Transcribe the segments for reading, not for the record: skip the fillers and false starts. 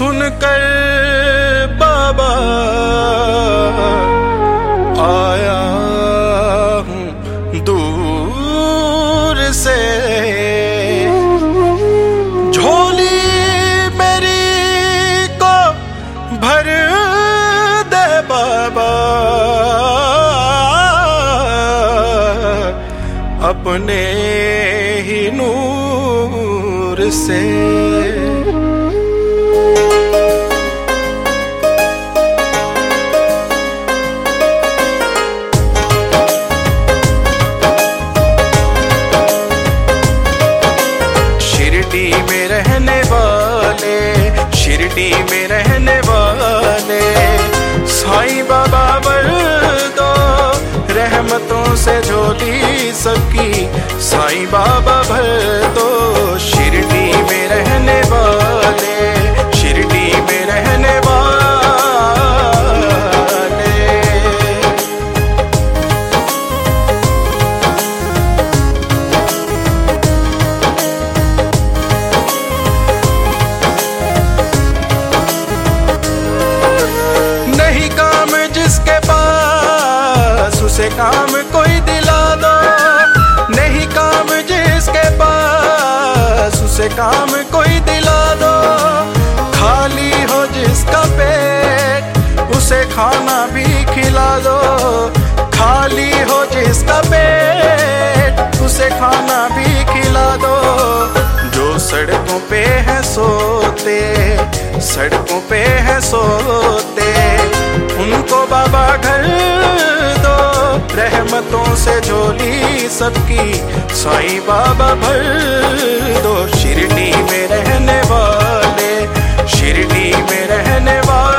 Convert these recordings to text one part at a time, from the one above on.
सुनकर बाबा आया हूँ दूर से, झोली मेरी को भर दे बाबा अपने ही नूर से। शिरडी में रहने वाले, शिरडी में रहने वाले साईं बाबा भर दो रहमतों से झोली सबकी, साईं बाबा भर दो। शिरडी में रहने वाले, शिरडी में रहने वाले नहीं काम जिसके पास उसे काम कोई दिला दो, नहीं काम जिसके पास उसे काम कोई दिला दो। खाली हो जिसका पेट उसे खाना भी खिला दो, खाली हो जिसका पेट उसे खाना भी खिला दो। जो सड़कों पे है सोते, सड़कों पे है सोते उनको बाबा घर दो रहमतों से झोली सबकी, साईं बाबा भर दो। शिरडी में रहने वाले, शिरडी में रहने वाले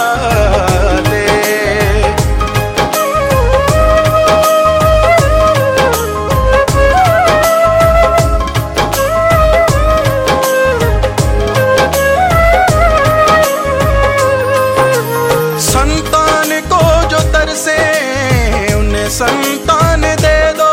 संतान को जो तरसे उन्हें संतान दे दो,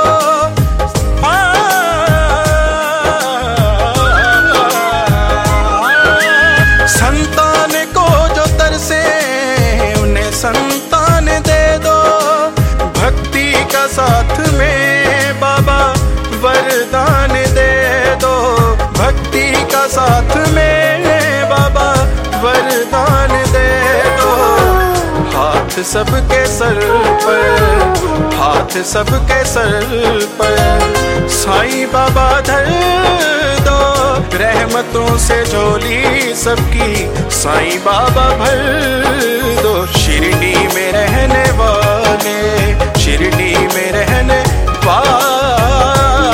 संतान को जो तरसे उन्हें संतान दे दो। भक्ति का साथ में बाबा वरदान दे दो, भक्ति का साथ में बाबा वरदान दे दो। हाथ सबके सर पर, हाथ सबके सर पर साईं बाबा धर दो रहमतों से झोली सबकी, साईं बाबा भर दो। शिरडी में रहने वाले, शिरडी में रहने वाले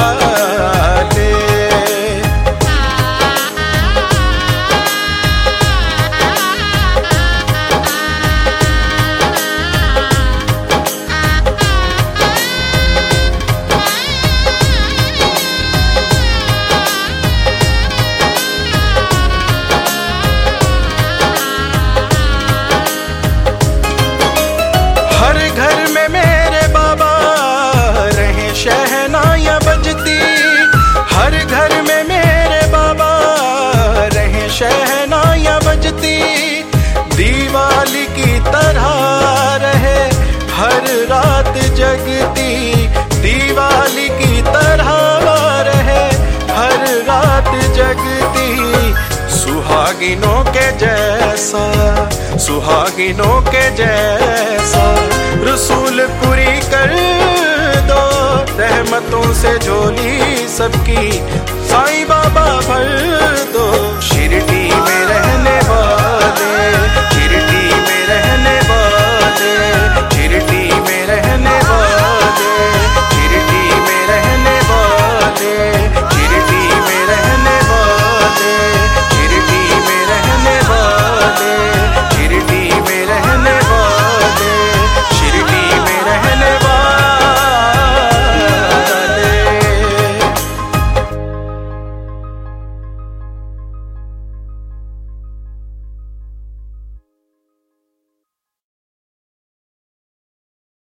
हर घर में मेरे बाबा रहे शहनाइयाँ बजती, हर घर में मेरे बाबा रहे शहनाइयाँ बजती। दिवाली की तरह रहे हर रात जगती, दिवाली की तरह रहे हर रात जगती। सुहागिनों के जैसा, सुहागिनों के जैसा रसूल पूरी कर दो रहमतों से झोली सबकी, साईं बाबा भर दो।